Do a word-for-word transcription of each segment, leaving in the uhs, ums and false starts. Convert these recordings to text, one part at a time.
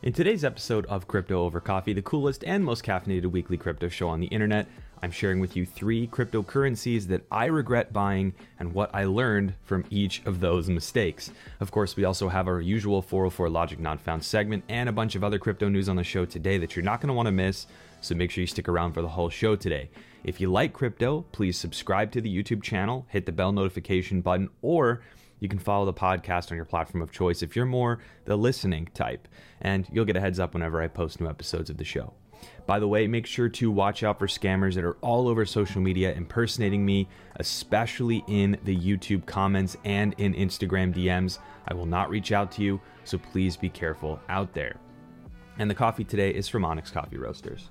In today's episode of Crypto Over Coffee, the coolest and most caffeinated weekly crypto show on the internet, I'm sharing with you three cryptocurrencies that I regret buying and what I learned from each of those mistakes. Of course, we also have our usual four oh four Logic Not Found segment and a bunch of other crypto news on the show today that you're not going to want to miss, so make sure you stick around for the whole show today. If you like crypto, please subscribe to the YouTube channel, hit the bell notification button, or you can follow the podcast on your platform of choice if you're more the listening type, and you'll get a heads up whenever I post new episodes of the show. By the way, make sure to watch out for scammers that are all over social media impersonating me, especially in the YouTube comments and in Instagram D Ms. I will not reach out to you, so please be careful out there. And the coffee today is from Onyx Coffee Roasters.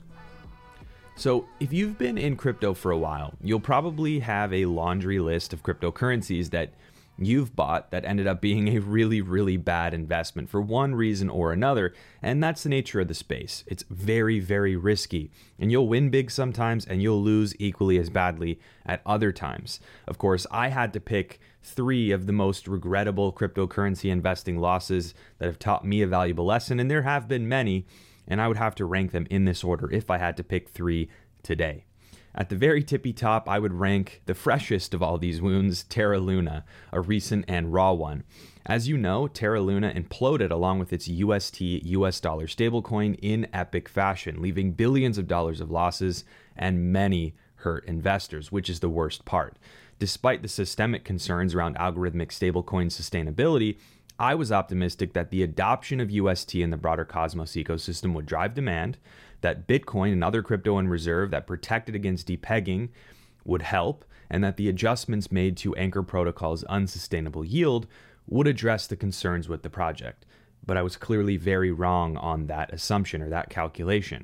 So if you've been in crypto for a while, you'll probably have a laundry list of cryptocurrencies that you've bought that ended up being a really, really bad investment for one reason or another. And that's the nature of the space. It's very, very risky. And you'll win big sometimes and you'll lose equally as badly at other times. Of course, I had to pick three of the most regrettable cryptocurrency investing losses that have taught me a valuable lesson. And there have been many, and I would have to rank them in this order if I had to pick three today. At the very tippy top, I would rank the freshest of all these wounds, Terra Luna, a recent and raw one. As you know, Terra Luna imploded along with its U S T U S dollar stablecoin in epic fashion, leaving billions of dollars of losses and many hurt investors, which is the worst part. Despite the systemic concerns around algorithmic stablecoin sustainability, I was optimistic that the adoption of U S T in the broader Cosmos ecosystem would drive demand, that Bitcoin and other crypto in reserve that protected against depegging would help, and that the adjustments made to Anchor Protocol's unsustainable yield would address the concerns with the project. But I was clearly very wrong on that assumption or that calculation.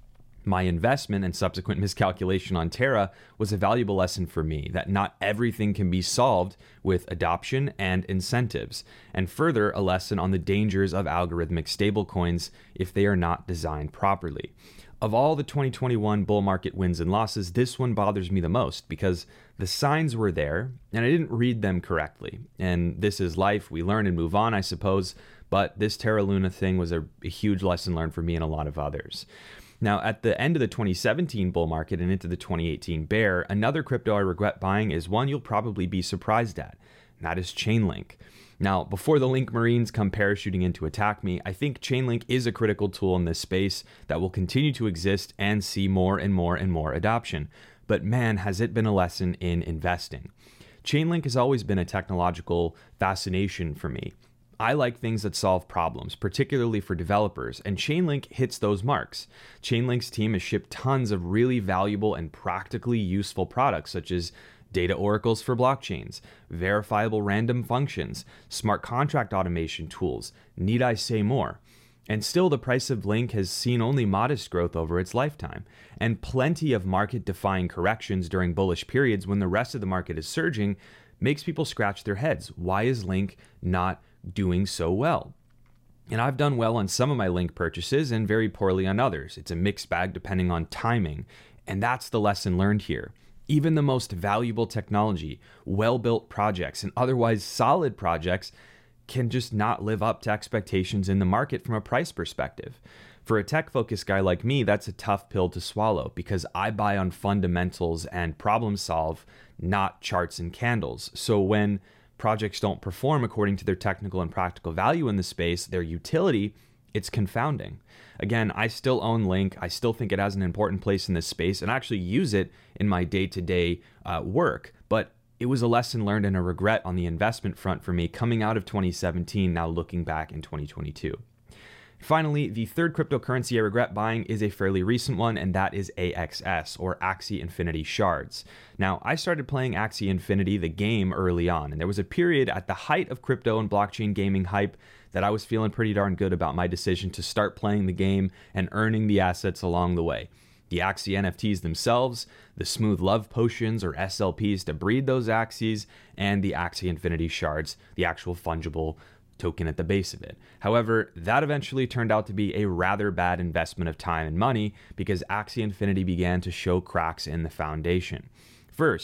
My investment and subsequent miscalculation on Terra was a valuable lesson for me that not everything can be solved with adoption and incentives, and further a lesson on the dangers of algorithmic stablecoins if they are not designed properly. Of all the twenty twenty-one bull market wins and losses, this one bothers me the most because the signs were there and I didn't read them correctly. And this is life. We learn and move on, I suppose, but this Terra Luna thing was a, a huge lesson learned for me and a lot of others. Now, at the end of the twenty seventeen bull market and into the twenty eighteen bear, another crypto I regret buying is one you'll probably be surprised at, and that is Chainlink. Now, before the Link Marines come parachuting in to attack me, I think Chainlink is a critical tool in this space that will continue to exist and see more and more and more adoption. But man, has it been a lesson in investing. Chainlink has always been a technological fascination for me. I like things that solve problems, particularly for developers, and Chainlink hits those marks. Chainlink's team has shipped tons of really valuable and practically useful products, such as data oracles for blockchains, verifiable random functions, smart contract automation tools. Need I say more? And still, the price of Link has seen only modest growth over its lifetime, and plenty of market-defying corrections during bullish periods when the rest of the market is surging makes people scratch their heads. Why is Link not doing so well? And I've done well on some of my Link purchases and very poorly on others. It's a mixed bag depending on timing. And that's the lesson learned here. Even the most valuable technology, well-built projects, and otherwise solid projects can just not live up to expectations in the market from a price perspective. For a tech-focused guy like me, that's a tough pill to swallow because I buy on fundamentals and problem solve, not charts and candles. So when projects don't perform according to their technical and practical value in the space, their utility, it's confounding. Again, I still own Link. I still think it has an important place in this space and actually use it in my day-to-day uh, work. But it was a lesson learned and a regret on the investment front for me coming out of twenty seventeen, now looking back in twenty twenty-two. Finally, the third cryptocurrency I regret buying is a fairly recent one, and that is A X S, or Axie Infinity Shards. Now, I started playing Axie Infinity, the game, early on, and there was a period at the height of crypto and blockchain gaming hype that I was feeling pretty darn good about my decision to start playing the game and earning the assets along the way. The Axie N F Ts themselves, the Smooth Love Potions, or S L Ps to breed those Axies, and the Axie Infinity Shards, the actual fungible token at the base of it. However, that eventually turned out to be a rather bad investment of time and money because Axie Infinity began to show cracks in the foundation. First,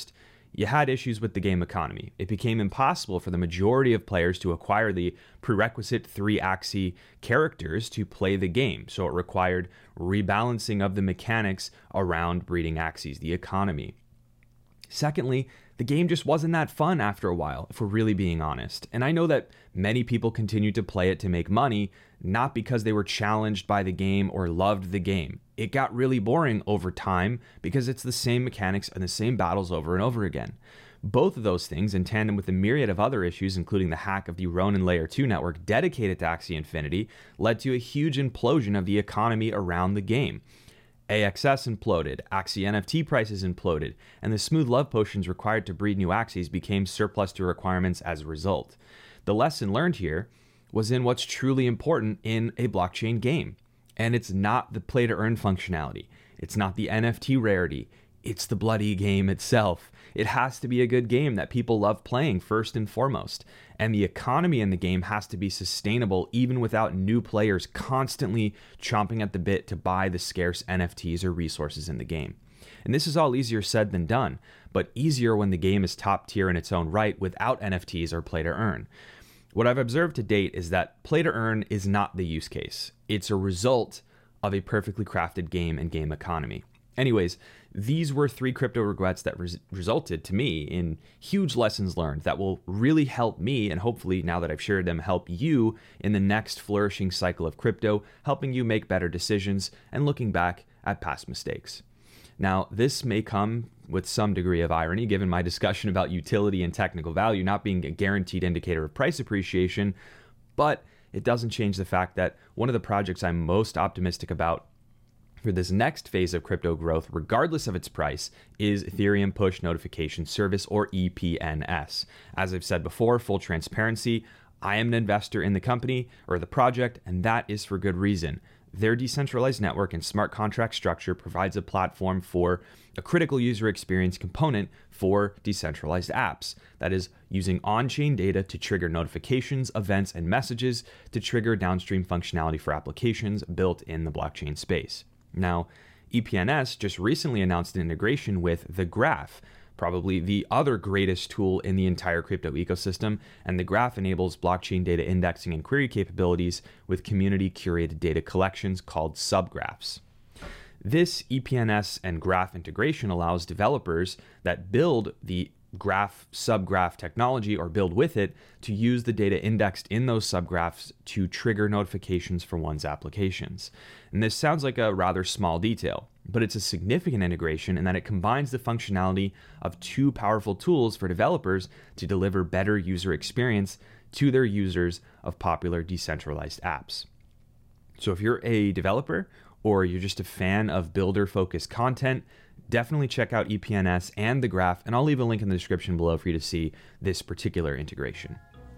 you had issues with the game economy. It became impossible for the majority of players to acquire the prerequisite three Axie characters to play the game, so it required rebalancing of the mechanics around breeding Axies, the economy. Secondly, the game just wasn't that fun after a while, if we're really being honest. And I know that many people continued to play it to make money, not because they were challenged by the game or loved the game. It got really boring over time because it's the same mechanics and the same battles over and over again. Both of those things, in tandem with a myriad of other issues, including the hack of the Ronin Layer two network dedicated to Axie Infinity, led to a huge implosion of the economy around the game. A X S imploded, Axie N F T prices imploded, and the smooth love potions required to breed new Axies became surplus to requirements as a result. The lesson learned here was in what's truly important in a blockchain game. And it's not the play to earn functionality. It's not the N F T rarity. It's the bloody game itself. It has to be a good game that people love playing first and foremost. And the economy in the game has to be sustainable even without new players constantly chomping at the bit to buy the scarce N F Ts or resources in the game. And this is all easier said than done, but easier when the game is top tier in its own right without N F Ts or play to earn. What I've observed to date is that play to earn is not the use case. It's a result of a perfectly crafted game and game economy. Anyways, these were three crypto regrets that res- resulted to me in huge lessons learned that will really help me, and hopefully now that I've shared them, help you in the next flourishing cycle of crypto, helping you make better decisions and looking back at past mistakes. Now, this may come with some degree of irony, given my discussion about utility and technical value not being a guaranteed indicator of price appreciation, but it doesn't change the fact that one of the projects I'm most optimistic about for this next phase of crypto growth, regardless of its price, is Ethereum Push Notification Service, or E P N S. As I've said before, full transparency, I am an investor in the company or the project, and that is for good reason. Their decentralized network and smart contract structure provides a platform for a critical user experience component for decentralized apps. That is, using on-chain data to trigger notifications, events, and messages to trigger downstream functionality for applications built in the blockchain space. Now, E P N S just recently announced an integration with The Graph, probably the other greatest tool in the entire crypto ecosystem, and The Graph enables blockchain data indexing and query capabilities with community-curated data collections called subgraphs. This E P N S and Graph integration allows developers that build the graph subgraph technology or build with it to use the data indexed in those subgraphs to trigger notifications for one's applications. And this sounds like a rather small detail, but it's a significant integration in that it combines the functionality of two powerful tools for developers to deliver better user experience to their users of popular decentralized apps. So if you're a developer or you're just a fan of builder-focused content, definitely check out E P N S and The Graph, and I'll leave a link in the description below for you to see this particular integration.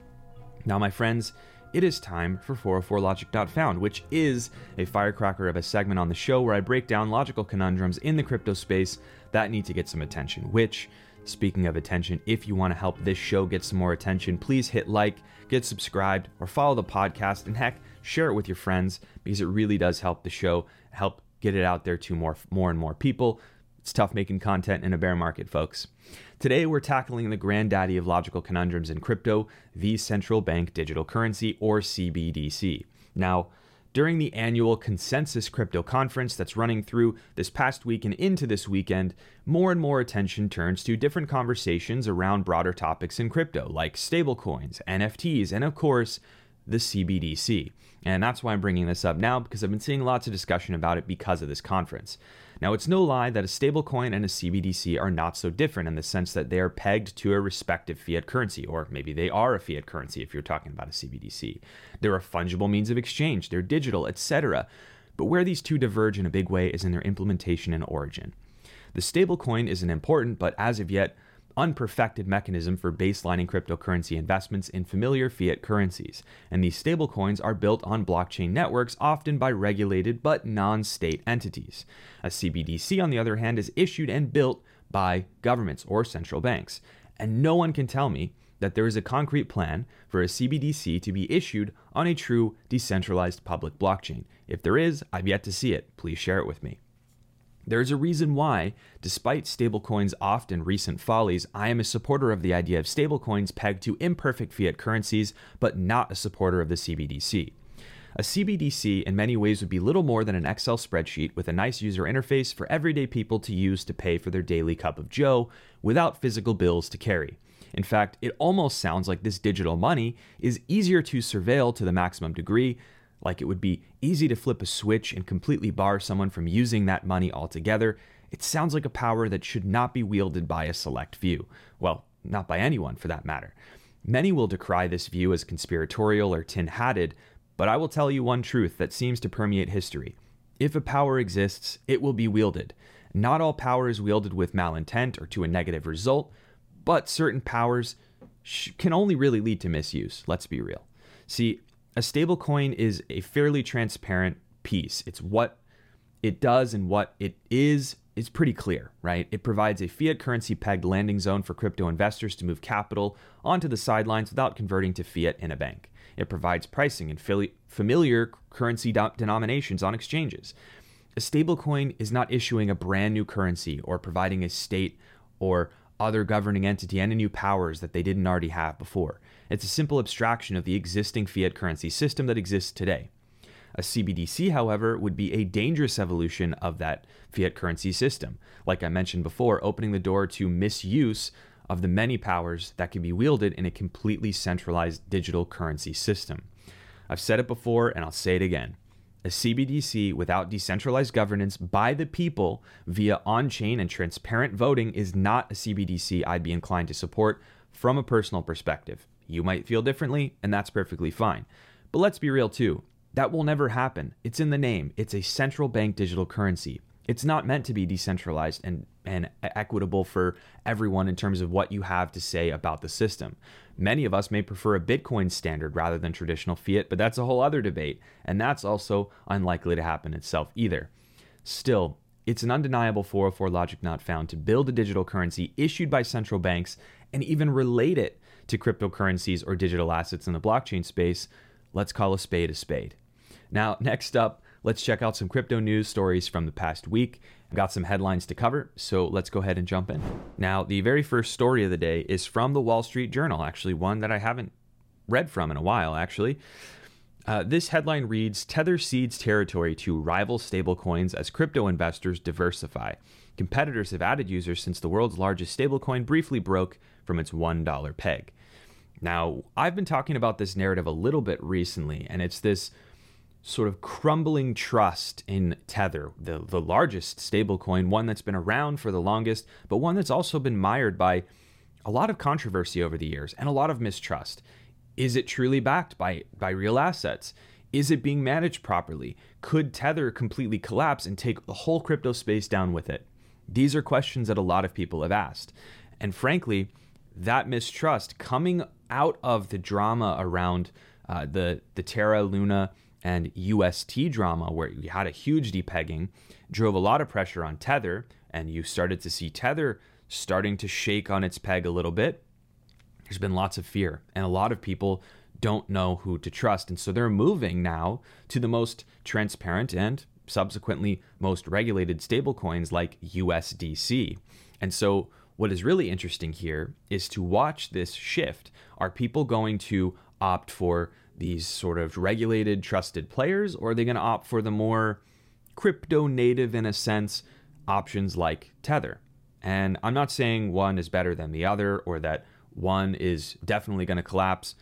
Now, my friends, it is time for four oh four logic dot found, which is a firecracker of a segment on the show where I break down logical conundrums in the crypto space that need to get some attention, which, speaking of attention, if you want to help this show get some more attention, please hit like, get subscribed, or follow the podcast, and heck, share it with your friends, because it really does help the show, help get it out there to more, more and more people. It's tough making content in a bear market, folks. Today, we're tackling the granddaddy of logical conundrums in crypto, the central bank digital currency, or C B D C. Now, during the annual Consensus Crypto Conference that's running through this past week and into this weekend, more and more attention turns to different conversations around broader topics in crypto, like stablecoins, N F Ts, and of course, the C B D C. And that's why I'm bringing this up now, because I've been seeing lots of discussion about it because of this conference. Now, it's no lie that a stablecoin and a C B D C are not so different in the sense that they are pegged to a respective fiat currency, or maybe they are a fiat currency if you're talking about a C B D C. They're a fungible means of exchange, they're digital, et cetera. But where these two diverge in a big way is in their implementation and origin. The stablecoin is an important, but as of yet, unperfected mechanism for baselining cryptocurrency investments in familiar fiat currencies, and these stablecoins are built on blockchain networks, often by regulated but non-state entities. A C B D C, on the other hand, is issued and built by governments or central banks, and no one can tell me that there is a concrete plan for a C B D C to be issued on a true decentralized public blockchain. If there is, I've yet to see it. Please share it with me. There's a reason why, despite stablecoins' often recent follies, I am a supporter of the idea of stablecoins pegged to imperfect fiat currencies, but not a supporter of the C B D C. A C B D C in many ways would be little more than an Excel spreadsheet with a nice user interface for everyday people to use to pay for their daily cup of joe without physical bills to carry. In fact, it almost sounds like this digital money is easier to surveil to the maximum degree, like it would be easy to flip a switch and completely bar someone from using that money altogether. It sounds like a power that should not be wielded by a select few. Well, not by anyone for that matter. Many will decry this view as conspiratorial or tin-hatted, but I will tell you one truth that seems to permeate history. If a power exists, it will be wielded. Not all power is wielded with malintent or to a negative result, but certain powers sh- can only really lead to misuse, let's be real. See, a stablecoin is a fairly transparent piece. It's what it does and what it is is pretty clear, right? It provides a fiat currency pegged landing zone for crypto investors to move capital onto the sidelines without converting to fiat in a bank. It provides pricing and fili- familiar currency do- denominations on exchanges. A stablecoin is not issuing a brand new currency or providing a state or other governing entity any new powers that they didn't already have before. It's a simple abstraction of the existing fiat currency system that exists today. A C B D C, however, would be a dangerous evolution of that fiat currency system, like I mentioned before, opening the door to misuse of the many powers that can be wielded in a completely centralized digital currency system. I've said it before and I'll say it again. A C B D C without decentralized governance by the people via on-chain and transparent voting is not a C B D C I'd be inclined to support from a personal perspective. You might feel differently, and that's perfectly fine. But let's be real too. That will never happen. It's in the name. It's a central bank digital currency. It's not meant to be decentralized and, and equitable for everyone in terms of what you have to say about the system. Many of us may prefer a Bitcoin standard rather than traditional fiat, but that's a whole other debate, and that's also unlikely to happen itself either. Still, it's an undeniable four oh four logic not found to build a digital currency issued by central banks and even relate it to cryptocurrencies or digital assets in the blockchain space. Let's call a spade a spade. Now, next up, let's check out some crypto news stories from the past week. I've got some headlines to cover, so let's go ahead and jump in. Now, the very first story of the day is from the Wall Street Journal, actually one that I haven't read from in a while, actually. Uh, this headline reads, Tether cedes territory to rival stablecoins as crypto investors diversify. Competitors have added users since the world's largest stablecoin briefly broke from its one dollar peg. Now, I've been talking about this narrative a little bit recently, and it's this sort of crumbling trust in Tether, the, the largest stablecoin, one that's been around for the longest, but one that's also been mired by a lot of controversy over the years and a lot of mistrust. Is it truly backed by, by real assets? Is it being managed properly? Could Tether completely collapse and take the whole crypto space down with it? These are questions that a lot of people have asked. And frankly, that mistrust coming out of the drama around uh, the, the Terra, Luna, and U S T drama, where you had a huge depegging, drove a lot of pressure on Tether, and you started to see Tether starting to shake on its peg a little bit. There's been lots of fear, and a lot of people don't know who to trust. And so they're moving now to the most transparent and subsequently most regulated stablecoins like U S D C. And so what is really interesting here is to watch this shift. Are people going to opt for these sort of regulated, trusted players, or are they going to opt for the more crypto native, in a sense, options like Tether? And I'm not saying one is better than the other or that one is definitely going to collapse.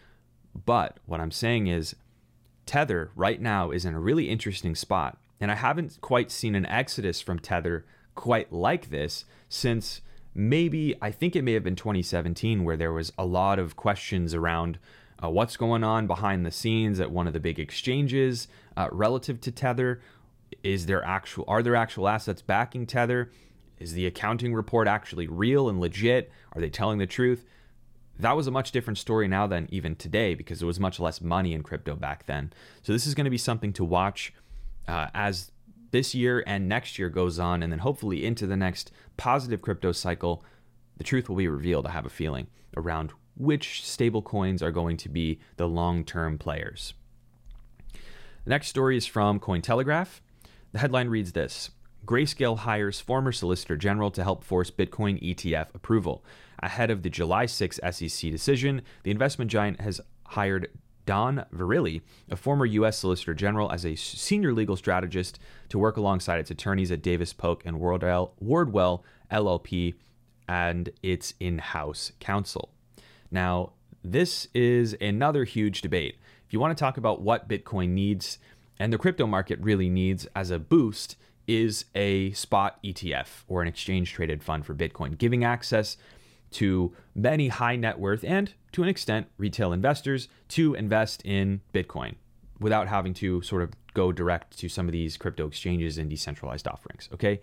But what I'm saying is Tether right now is in a really interesting spot. And I haven't quite seen an exodus from Tether quite like this since maybe, I think it may have been twenty seventeen, where there was a lot of questions around uh, what's going on behind the scenes at one of the big exchanges uh, relative to Tether. Is there actual, are there actual assets backing Tether? Is the accounting report actually real and legit? Are they telling the truth? That was a much different story now than even today, because there was much less money in crypto back then. So this is going to be something to watch uh, as this year and next year goes on, and then hopefully into the next positive crypto cycle. The truth will be revealed, I have a feeling, around which stable coins are going to be the long-term players. The next story is from Cointelegraph. The headline reads this: Grayscale hires former Solicitor General to help force Bitcoin E T F approval. Ahead of the July sixth S E C decision, the investment giant has hired Don Verrilli, a former U S Solicitor General, as a senior legal strategist to work alongside its attorneys at Davis Polk and Wardwell, Wardwell L L P and its in-house counsel. Now, this is another huge debate. If you want to talk about what Bitcoin needs and the crypto market really needs as a boost, is a spot E T F or an exchange-traded fund for Bitcoin, giving access to many high net worth and, to an extent, retail investors to invest in Bitcoin without having to sort of go direct to some of these crypto exchanges and decentralized offerings, okay?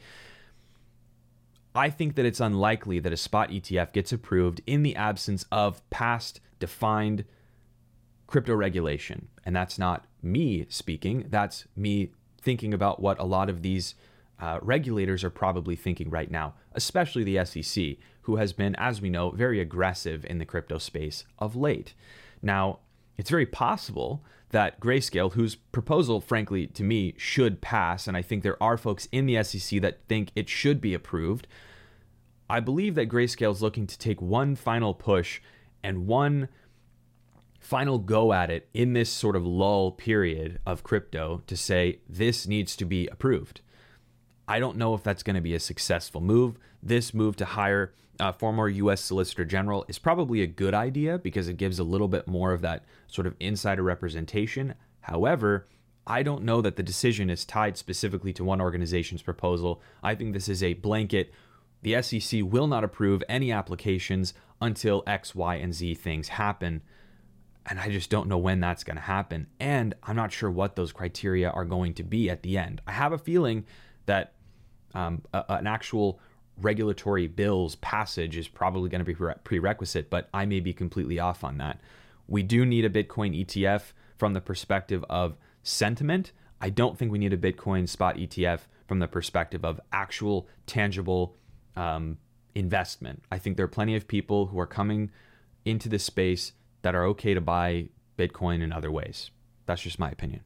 I think that it's unlikely that a spot E T F gets approved in the absence of past defined crypto regulation. And that's not me speaking, that's me thinking about what a lot of these uh, regulators are probably thinking right now, especially the S E C, who has been, as we know, very aggressive in the crypto space of late. Now, it's very possible that Grayscale, whose proposal, frankly, to me, should pass, and I think there are folks in the S E C that think it should be approved, I believe that Grayscale is looking to take one final push and one final go at it in this sort of lull period of crypto to say this needs to be approved. I don't know if that's going to be a successful move. This move to hire a former U S Solicitor General is probably a good idea because it gives a little bit more of that sort of insider representation. However, I don't know that the decision is tied specifically to one organization's proposal. I think this is a blanket. The S E C will not approve any applications until X, Y, and Z things happen. And I just don't know when that's going to happen. And I'm not sure what those criteria are going to be at the end. I have a feeling that um, a, an actual regulatory bill's passage is probably going to be pre- prerequisite, but I may be completely off on that. We do need a Bitcoin E T F from the perspective of sentiment. I don't think we need a Bitcoin spot E T F from the perspective of actual tangible um, investment. I think there are plenty of people who are coming into this space that are okay to buy Bitcoin in other ways. That's just my opinion.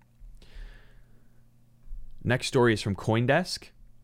Next story is from CoinDesk.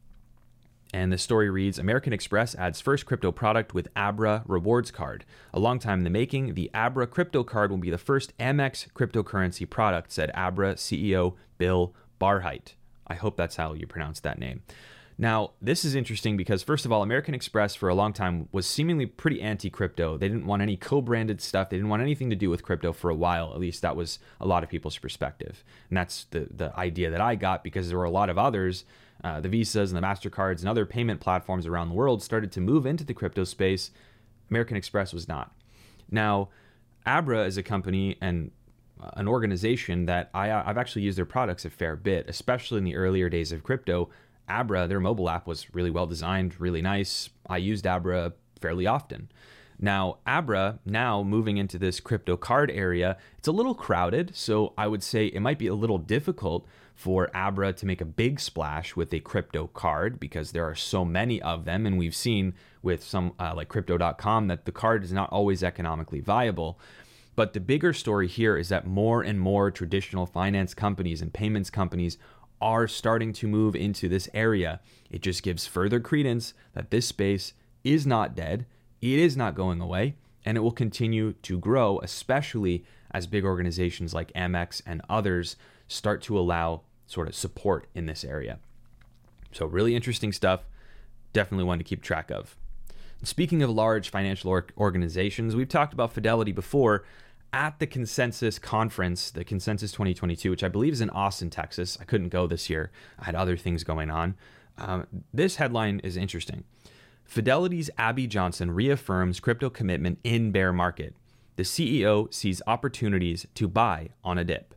And the story reads, American Express adds first crypto product with Abra rewards card. A long time in the making, the Abra crypto card will be the first Amex cryptocurrency product, said Abra C E O Bill Barheit. I hope that's how you pronounce that name. Now, this is interesting because, first of all, American Express for a long time was seemingly pretty anti-crypto. They didn't want any co-branded stuff. They didn't want anything to do with crypto for a while. At least that was a lot of people's perspective. And that's the, the idea that I got because there were a lot of others, uh, the Visas and the MasterCards and other payment platforms around the world started to move into the crypto space. American Express was not. Now, Abra is a company and an organization that I, I've actually used their products a fair bit, especially in the earlier days of crypto. Abra, their mobile app, was really well designed, really nice. I used Abra fairly often. Now, Abra, now moving into this crypto card area, it's a little crowded, so I would say it might be a little difficult for Abra to make a big splash with a crypto card because there are so many of them, and we've seen with some uh, like crypto dot com that the card is not always economically viable. But the bigger story here is that more and more traditional finance companies and payments companies are starting to move into this area. It just gives further credence that this space is not dead, it is not going away, and it will continue to grow, especially as big organizations like Amex and others start to allow sort of support in this area. So really interesting stuff. Definitely one to keep track of. And speaking of large financial or- organizations, we've talked about Fidelity before. At the Consensus Conference, the Consensus twenty twenty-two, which I believe is in Austin, Texas. I couldn't go this year. I had other things going on. Um, this headline is interesting. Fidelity's Abby Johnson reaffirms crypto commitment in bear market. The C E O sees opportunities to buy on a dip.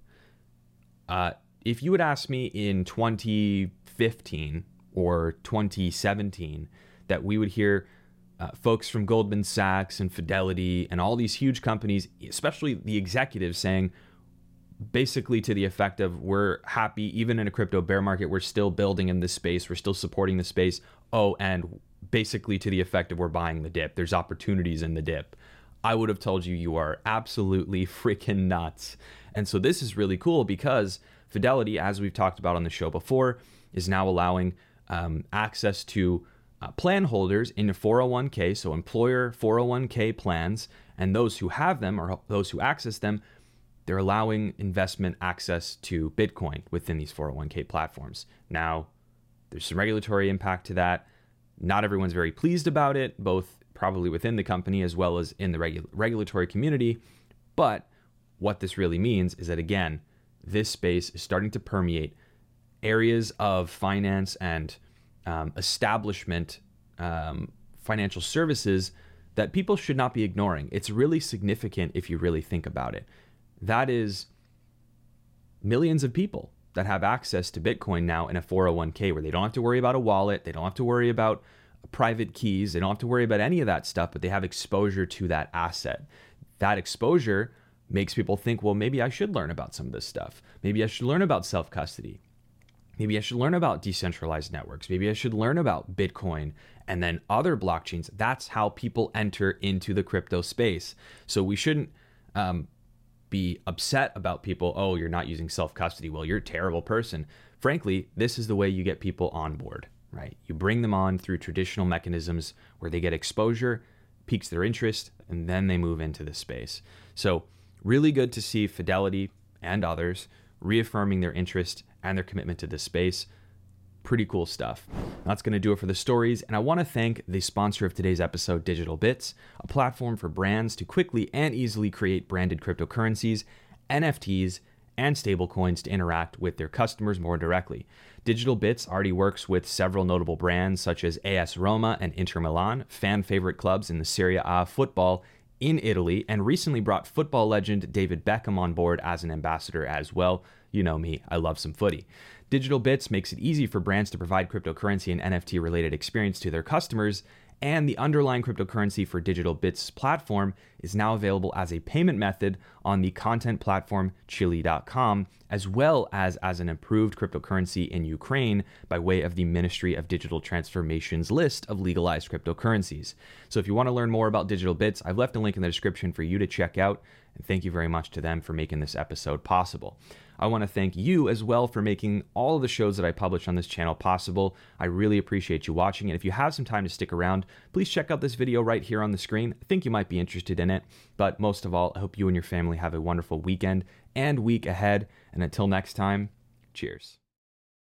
Uh, if you would ask me in twenty fifteen or twenty seventeen that we would hear Uh, folks from Goldman Sachs and Fidelity and all these huge companies, especially the executives, saying basically to the effect of, we're happy, even in a crypto bear market, we're still building in this space, we're still supporting the space. Oh, and basically to the effect of, we're buying the dip, there's opportunities in the dip. I would have told you you are absolutely freaking nuts. And so this is really cool because Fidelity, as we've talked about on the show before, is now allowing um, access to uh, plan holders in a four oh one k, so employer four oh one k plans, and those who have them or those who access them, they're allowing investment access to Bitcoin within these four oh one k platforms. Now, there's some regulatory impact to that. Not everyone's very pleased about it, both probably within the company as well as in the regu- regulatory community. But what this really means is that, again, this space is starting to permeate areas of finance and um, establishment um, financial services that people should not be ignoring. It's really significant if you really think about it. That is millions of people that have access to Bitcoin now in a four oh one k, where they don't have to worry about a wallet, they don't have to worry about private keys, they don't have to worry about any of that stuff, but they have exposure to that asset. That exposure makes people think, well, maybe I should learn about some of this stuff. Maybe I should learn about self-custody. Maybe I should learn about decentralized networks. Maybe I should learn about Bitcoin and then other blockchains. That's how people enter into the crypto space. So we shouldn't um, be upset about people, oh, you're not using self-custody. Well, you're a terrible person. Frankly, this is the way you get people on board, right? You bring them on through traditional mechanisms where they get exposure, piques their interest, and then they move into the space. So really good to see Fidelity and others reaffirming their interest and their commitment to this space. Pretty cool stuff. That's going to do it for the stories, and I want to thank the sponsor of today's episode, Digital Bits, a platform for brands to quickly and easily create branded cryptocurrencies, N F Ts, and stablecoins to interact with their customers more directly. Digital Bits already works with several notable brands such as A S Roma and Inter Milan, fan favorite clubs in the Serie A football in Italy, and recently brought football legend David Beckham on board as an ambassador as well. You know me, I love some footy. Digital Bits makes it easy for brands to provide cryptocurrency and N F T related experience to their customers, and the underlying cryptocurrency for Digital Bits platform is now available as a payment method on the content platform Chili dot com, as well as as an approved cryptocurrency in Ukraine by way of the Ministry of Digital Transformation's list of legalized cryptocurrencies. So if you want to learn more about Digital Bits, I've left a link in the description for you to check out, and thank you very much to them for making this episode possible. I want to thank you as well for making all of the shows that I publish on this channel possible. I really appreciate you watching, and if you have some time to stick around, please check out this video right here on the screen. I think you might be interested in it, but most of all, I hope you and your family have a wonderful weekend and week ahead, and until next time, cheers.